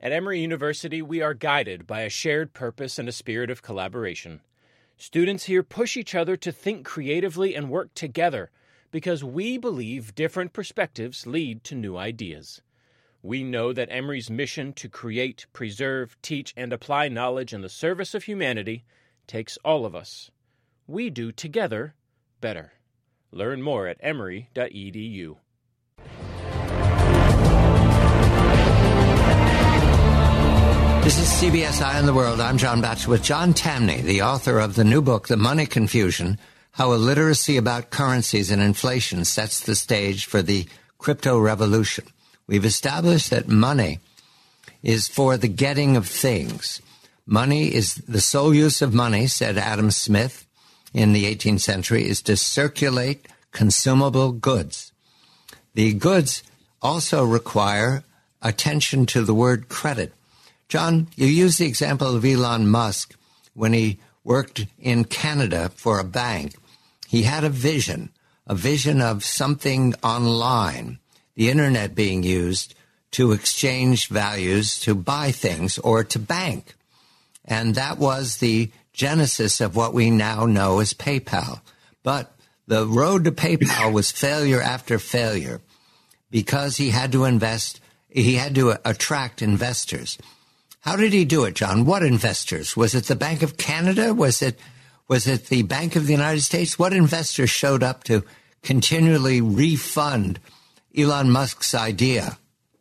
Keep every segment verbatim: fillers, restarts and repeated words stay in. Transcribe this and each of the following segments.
At Emory University, we are guided by a shared purpose and a spirit of collaboration. Students here push each other to think creatively and work together because we believe different perspectives lead to new ideas. We know that Emory's mission to create, preserve, teach, and apply knowledge in the service of humanity takes all of us. We do together better. Learn more at emory dot e d u. This is C B S Eye on the World. I'm John Batchelor with John Tamny, the author of the new book, The Money Confusion, How Illiteracy About Currencies and Inflation Sets the Stage for the Crypto Revolution. We've established that money is for the getting of things. Money is the sole use of money, said Adam Smith in the eighteenth century, is to circulate consumable goods. The goods also require attention to the word credit. John, you use the example of Elon Musk when he worked in Canada for a bank. He had a vision, a vision of something online, the internet being used to exchange values, to buy things, or to bank. And that was the genesis of what we now know as PayPal. But the road to PayPal was failure after failure because he had to invest, he had to attract investors. How did he do it, John? What investors? Was it the Bank of Canada? Was it was it the Bank of the United States? What investors showed up to continually refund Elon Musk's idea?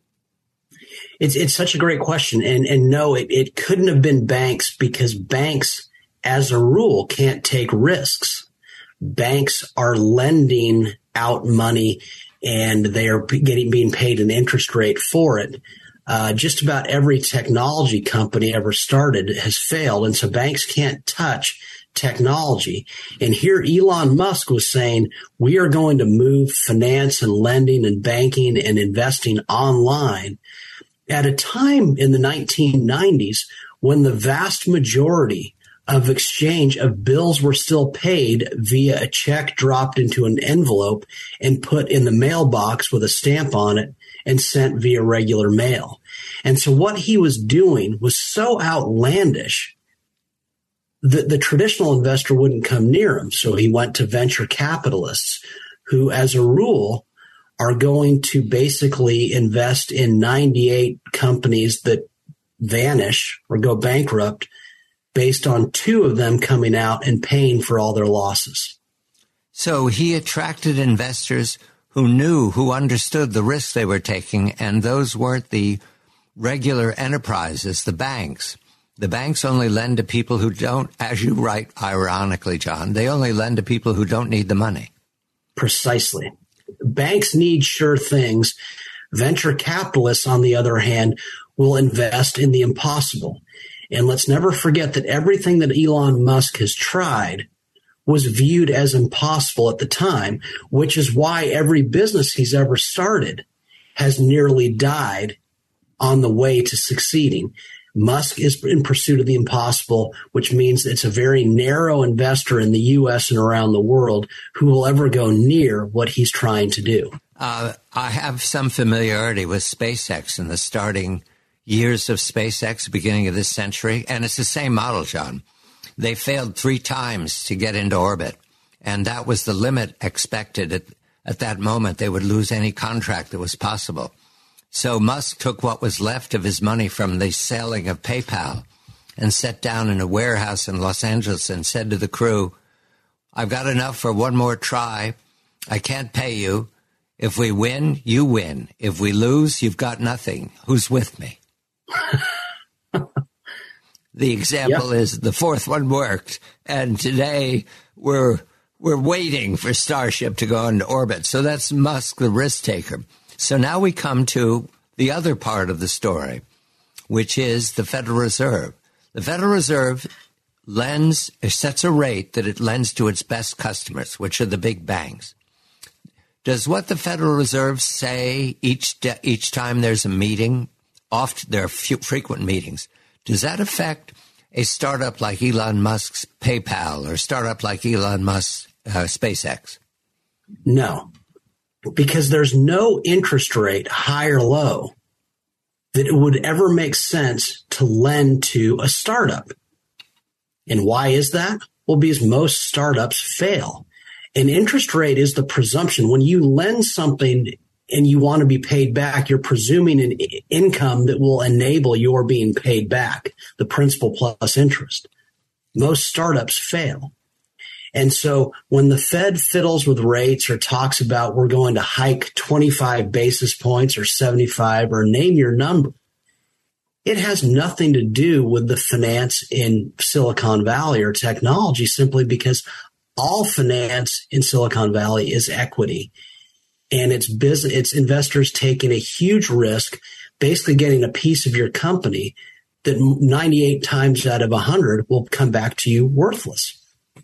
It's it's such a great question. And and no, it, it couldn't have been banks because banks, as a rule, can't take risks. Banks are lending out money and they are getting being paid an interest rate for it. Uh, just about every technology company ever started has failed. And so banks can't touch technology. And here Elon Musk was saying, we are going to move finance and lending and banking and investing online at a time in the nineteen nineties when the vast majority of exchange of bills were still paid via a check dropped into an envelope and put in the mailbox with a stamp on it and sent via regular mail. And so what he was doing was so outlandish that the traditional investor wouldn't come near him. So he went to venture capitalists who, as a rule, are going to basically invest in ninety-eight companies that vanish or go bankrupt based on two of them coming out and paying for all their losses. So he attracted investors who knew, who understood the risks they were taking, and those weren't the regular enterprises, the banks. The banks only lend to people who don't, as you write ironically, John, they only lend to people who don't need the money. Precisely. Banks need sure things. Venture capitalists, on the other hand, will invest in the impossible. And let's never forget that everything that Elon Musk has tried was viewed as impossible at the time, which is why every business he's ever started has nearly died on the way to succeeding. Musk is in pursuit of the impossible, which means it's a very narrow investor in the U S and around the world who will ever go near what he's trying to do. Uh, I have some familiarity with SpaceX in the starting years of SpaceX, beginning of this century, and it's the same model, John. They failed three times to get into orbit, and that was the limit expected. At, at that moment, they would lose any contract that was possible. So Musk took what was left of his money from the selling of PayPal and sat down in a warehouse in Los Angeles and said to the crew, I've got enough for one more try. I can't pay you. If we win, you win. If we lose, you've got nothing. Who's with me? The example yep. is the fourth one worked, and today we're we're waiting for Starship to go into orbit. So that's Musk, the risk taker. So now we come to the other part of the story, which is the Federal Reserve. The Federal Reserve lends, sets a rate that it lends to its best customers, which are the big banks. Does what the Federal Reserve say each de- each time there's a meeting? Oft there are few, frequent meetings. Does that affect a startup like Elon Musk's PayPal or a startup like Elon Musk's uh, SpaceX? No, because there's no interest rate, high or low, that it would ever make sense to lend to a startup. And why is that? Well, because most startups fail. An interest rate is the presumption. When you lend something and you want to be paid back, you're presuming an income that will enable your being paid back, the principal plus interest. Most startups fail. And so when the Fed fiddles with rates or talks about we're going to hike twenty-five basis points or seventy-five or name your number, it has nothing to do with the finance in Silicon Valley or technology, simply because all finance in Silicon Valley is equity. And it's business, it's investors taking a huge risk, basically getting a piece of your company that ninety-eight times out of one hundred will come back to you worthless.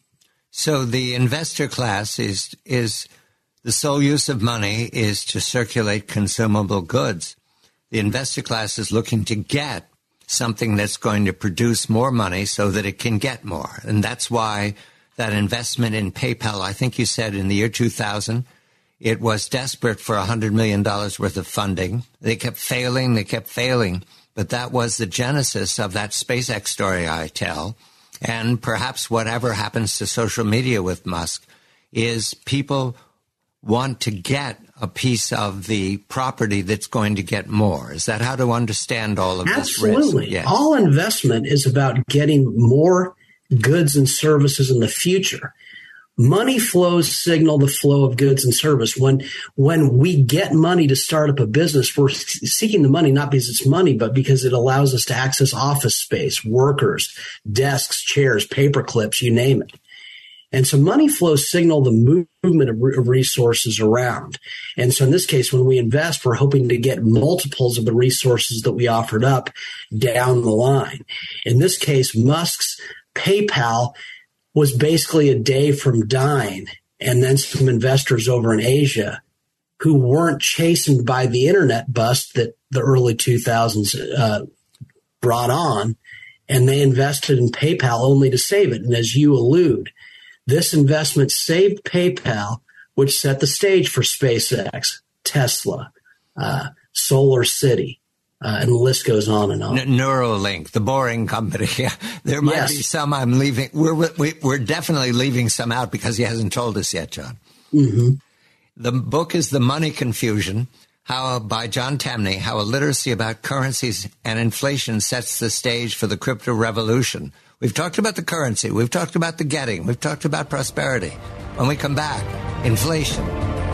So the investor class is is the sole use of money is to circulate consumable goods. The investor class is looking to get something that's going to produce more money so that it can get more. And that's why that investment in PayPal, I think you said in the year two thousand, it was desperate for one hundred million dollars worth of funding. They kept failing, they kept failing. But that was the genesis of that SpaceX story I tell. And perhaps whatever happens to social media with Musk is people want to get a piece of the property that's going to get more. Is that how to understand all of Absolutely. this risk? Absolutely. Yes. All investment is about getting more goods and services in the future. Money flows signal the flow of goods and service. When when we get money to start up a business, we're seeking the money not because it's money, but because it allows us to access office space, workers, desks, chairs, paper clips, you name it. And so money flows signal the movement of resources around. And so in this case, when we invest, we're hoping to get multiples of the resources that we offered up down the line. In this case, Musk's PayPal was basically a day from dying, and then some investors over in Asia who weren't chastened by the internet bust that the early two thousands uh, brought on, and they invested in PayPal only to save it. And as you allude, this investment saved PayPal, which set the stage for SpaceX, Tesla, uh, Solar City. Uh, and the list goes on and on. N- Neuralink, the boring company. There might yes. be some I'm leaving. We're we, we're definitely leaving some out because he hasn't told us yet, John. Mm-hmm. The book is The Money Confusion, how by John Tamny, how illiteracy about currencies and inflation sets the stage for the crypto revolution. We've talked about the currency. We've talked about the getting. We've talked about prosperity. When we come back, inflation.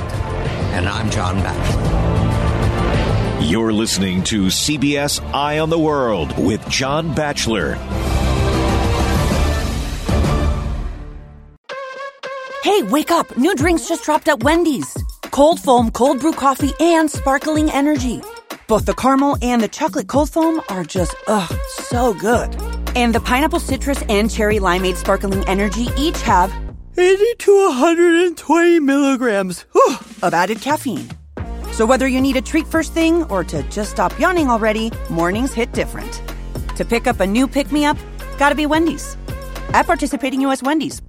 And I'm John Batchelor. You're listening to C B S Eye on the World with John Batchelor. Hey, wake up. New drinks just dropped at Wendy's. Cold foam, cold brew coffee, and sparkling energy. Both the caramel and the chocolate cold foam are just, ugh, so good. And the pineapple citrus and cherry limeade sparkling energy each have eighty to one hundred twenty milligrams whew, of added caffeine. So whether you need a treat first thing or to just stop yawning already, mornings hit different. To pick up a new pick-me-up, gotta be Wendy's. At participating U S Wendy's.